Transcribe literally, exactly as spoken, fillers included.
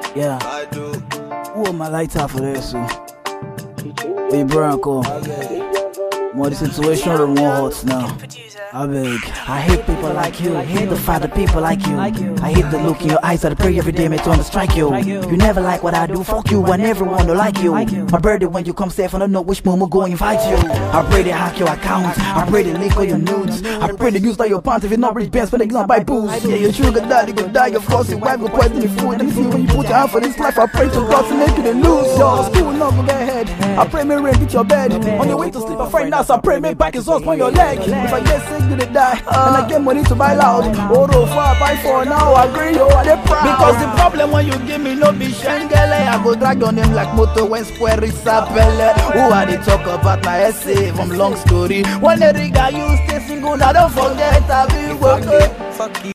Yeah. Who am I lighter for this? Hey, Branco. More the situation are more hot now. I beg. I hate people like you. I hate the fact that people like you. I hate the look in your eyes. I pray every day me to strike you. You never like what I do. Fuck you and everyone don't like you. My birthday when you come safe, I don't know which moment go invite you. I pray they hack your account. I pray they leak all your nudes. I pray they use all your pants. If you're not rich bands, but they gonna buy booze. Yeah, your sugar daddy go die. Of course, your wife go poison your food. Let me see when you put your hand for this life. I pray to God to make you the lose. Yo, school not go get ahead. I pray me rain get your bed. On your way to sleep, I find out. I pray me back his horse on your leg. If I get sick, you they die. And I get money to buy loud. Oro for I buy for now. I agree, yo, I dey proud. Because the problem when you give me no be shengele. I go drag your name like moto when square is sapele. Who are they talk about my essay from long story? When the rig I use stay single, I don't forget I be working. Fuck you.